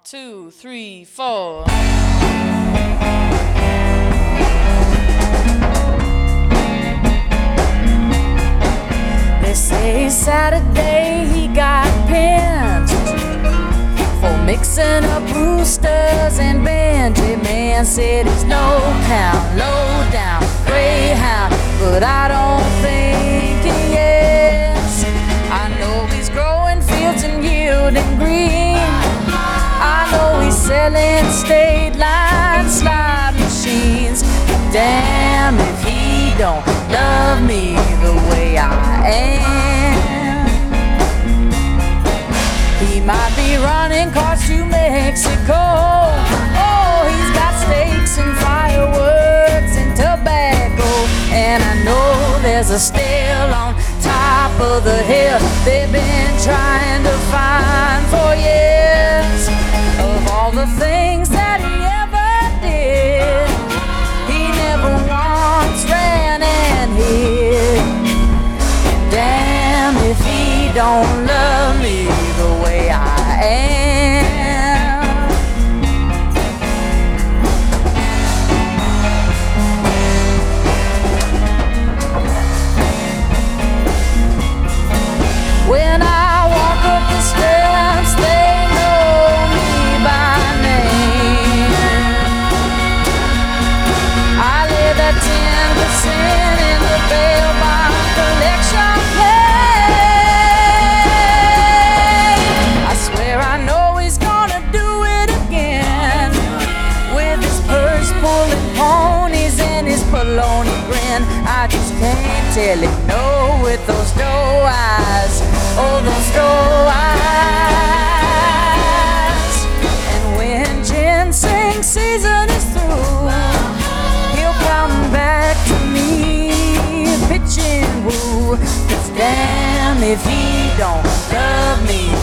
2, 3, 4. They say Saturday he got pinned for mixing up roosters and Benjamin said he's no count, low down, greyhound, but I don't think he is. I know he's growing fields and yielding green. I know he's selling state line slot machines. Damn if he don't love me the way I am. He might be running cars to Mexico. Oh, he's got steaks and fireworks and tobacco. And I know there's a still on top of the hill they've been trying to find for years. Of all the things that he ever did, he never once ran and hid. And damn if he don't love me the way I am. When I walk up the steps, they know me by name. I live at 10% in the bail bond collection play. I swear I know he's gonna do it again, with his purse pulling ponies and his baloney grin. I just can't tell him no with those doe eyes. Oh, those doe eyes. And when ginseng season is through, he'll come back to me, pitching woo. 'Cause damn if he don't love me